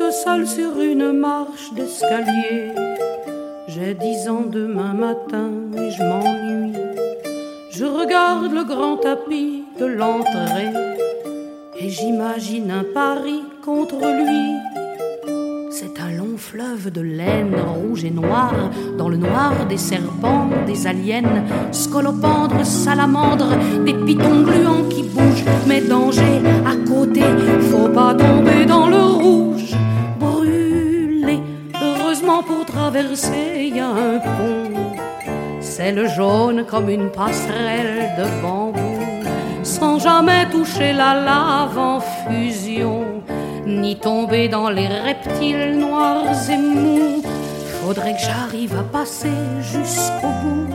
Tout seul sur une marche d'escalier. J'ai 10 ans demain matin et je m'ennuie. Je regarde le grand tapis de l'entrée et j'imagine un pari contre lui. C'est un long fleuve de laine rouge et noire, dans le noir des serpents, des aliens, scolopendres, salamandres, des pitons gluants qui bougent. Mais danger à côté, faut pas tomber dans le rouge. Brûler, heureusement pour traverser, y a un pont. C'est le jaune comme une passerelle de bambou, sans jamais toucher la lave en fusion, ni tomber dans les reptiles noirs et mous. Faudrait que j'arrive à passer jusqu'au bout.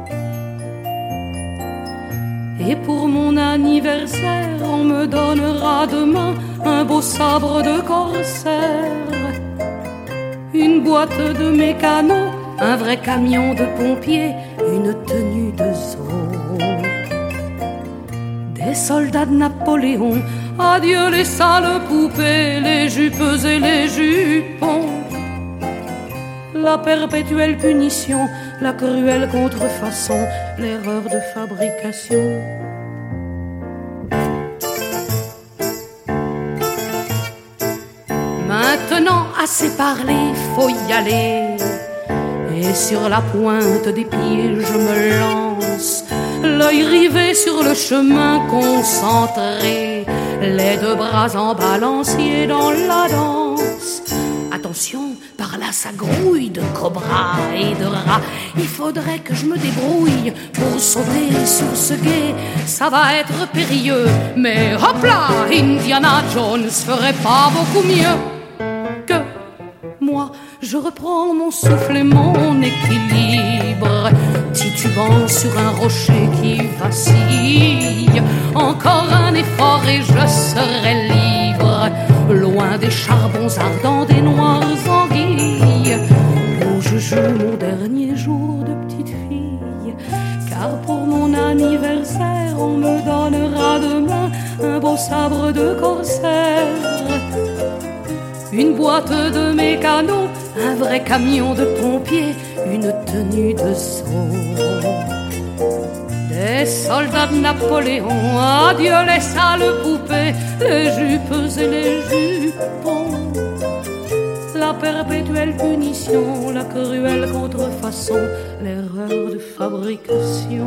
Et pour mon anniversaire, on me donnera demain un beau sabre de corsaire, une boîte de mécano, un vrai camion de pompier, une tenue de zoo. Des soldats de Napoléon, adieu les sales poupées, les jupes et les jupons. La perpétuelle punition, la cruelle contrefaçon, l'erreur de fabrication. Maintenant, assez parlé, faut y aller. Et sur la pointe des pieds, je me lance, l'œil rivé sur le chemin concentré, les deux bras en balancier dans la danse. Attention, par là ça grouille de cobras et de rats. Il faudrait que je me débrouille pour sauter sur ce gué. Ça va être périlleux, mais hop là, Indiana Jones ferait pas beaucoup mieux que moi. Je reprends mon souffle et mon équilibre, titubant sur un rocher qui vacille. Encore un effort et je serai libre, loin des charbons ardents, des noires anguilles, où je joue mon dernier jour de petite fille. Car pour mon anniversaire, on me donnera demain un beau sabre de corsaire, une boîte de mécano, un vrai camion de pompier, une tenue de zoo. Des soldats de Napoléon, adieu les sales poupées, les jupes et les jupons. La perpétuelle punition, la cruelle contrefaçon, l'erreur de fabrication.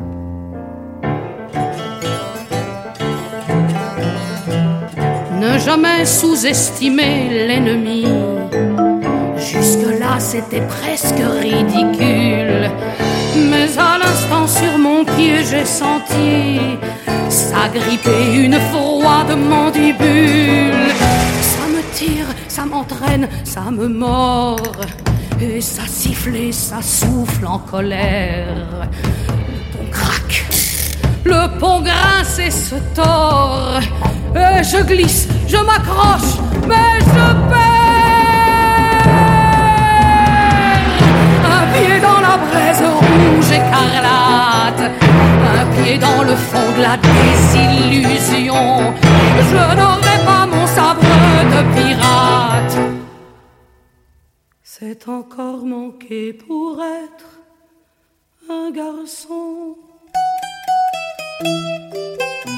Ne jamais sous-estimer l'ennemi. Jusque-là, c'était presque ridicule. Mais à l'instant, sur mon pied, j'ai senti s'agripper une froide mandibule. Ça me tire, ça m'entraîne, ça me mord. Et ça siffle et ça souffle en colère. Le pont craque, le pont grince et se tord. Et je glisse, je m'accroche, mais je perds. Un pied dans la braise rouge écarlate, un pied dans le fond de la désillusion. Je n'aurai pas mon sabre de pirate. C'est encore manqué pour être un garçon.